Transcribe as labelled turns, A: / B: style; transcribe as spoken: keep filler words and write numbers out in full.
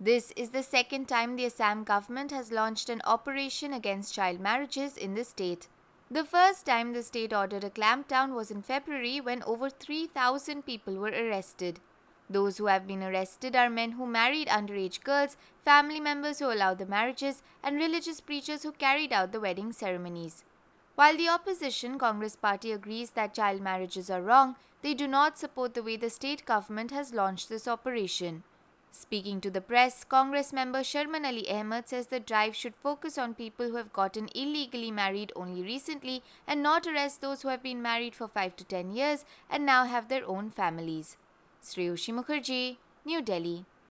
A: This is the second time the Assam government has launched an operation against child marriages in the state. The first time the state ordered a clampdown was in February when over three thousand people were arrested. Those who have been arrested are men who married underage girls, family members who allowed the marriages, and religious preachers who carried out the wedding ceremonies. While the opposition Congress party agrees that child marriages are wrong, they do not support the way the state government has launched this operation. Speaking to the press, Congress member Sharman Ali Ahmed says the drive should focus on people who have gotten illegally married only recently and not arrest those who have been married for five to ten years and now have their own families. Shreyoshi Mukherjee, New Delhi.